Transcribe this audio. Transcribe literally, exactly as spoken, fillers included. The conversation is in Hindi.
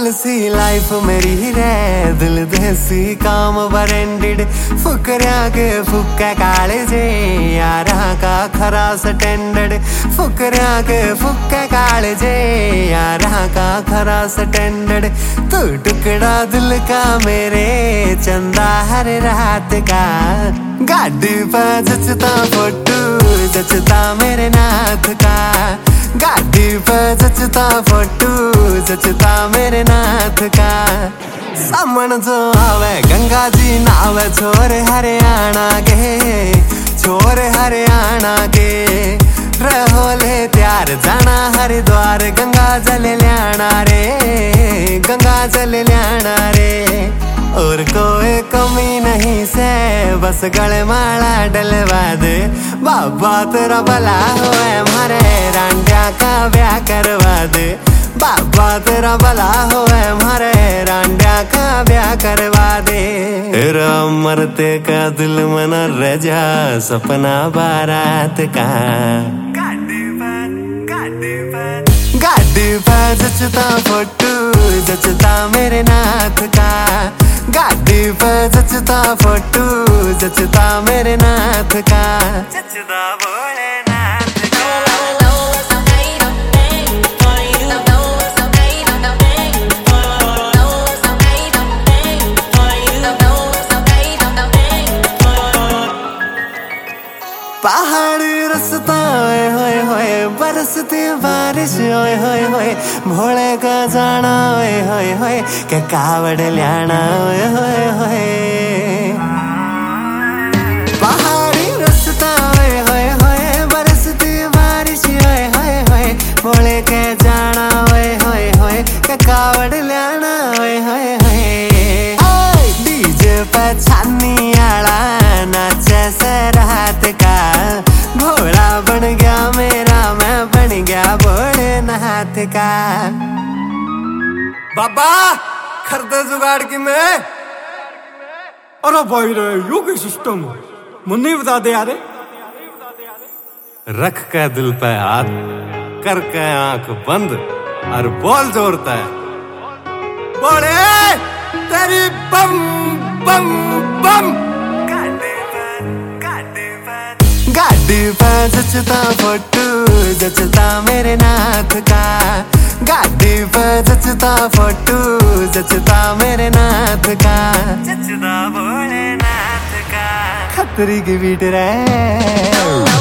नॉर्मल सी लाइफ मेरी रे, दिल देसी काम ब्रांडेड, फुकरिया के फुक्का काले जे, यारा का खरा स्टैंडर्ड, फुकरिया के फुक्का काले जे, यारा का खरा स्टैंडर्ड। तू टुकड़ा दिल का मेरे, चंदा हर रात का, गाड़ी पर जचता फोटो जचता मेरे नाथ का, गाड़ी पर जचता फोटो जचता मेरे नाथ का। सामन जो आवे गंगा जी नावे, छोरे हरियाणा के, छोरे हरियाणा के, रहोले त्यार जाना हरिद्वार, गंगा जल ल्याना रे, गंगा जल ल्याना रे। और कोई कमी नहीं से, बस गले माला डलवा दे, बाबा तेरा भला होए, मारे रांडिया का ब्याह करवा दे, बाबा तेरा भला होए, मारे रांडिया का ब्याह करवा दे। तेरा मरते का दिल मना रजा, सपना बारात का, गाड़ी पर गाड़ी पर गाड़ी पर जचता फोटो जचता मेरे नाथ का, गाड़ी पर जचता फोटो जचता मेरे नाथ का, जचता भोलेनाथ का। पहाड़ी रास्ता ओए होए होए, बरसती बारिश ओए होए होए, भोले का जाना ओए होए होए, के कावड़ ल्याना ओए होए होए। पहाड़ी रास्ता ओए होए होए, बरसती बारिश ओए होए होए, भोले के जाना ओए होए होए, के कावड़ ल्याना ओए होए होए। डीजे पे छानी आला नाचे से रात का, भोला बन गया मेरा, मैं बन गया भोलेनाथ का। बाबा खरदे जुगाड़ की मैं, अरे भाई रे यो की सिस्टम मुन्नी बता दे यारे। रख के दिल पे हाथ, करके आंख बंद और बोल जोरता है, बोले तेरी बम बम बम। गाड़ी पर जचता फोटो जचता मेरे नाथ का, गाड़ी पर जचता फोटो जचता मेरे नाथ का, जचता भोलेनाथ का। खतरी की बीट रे।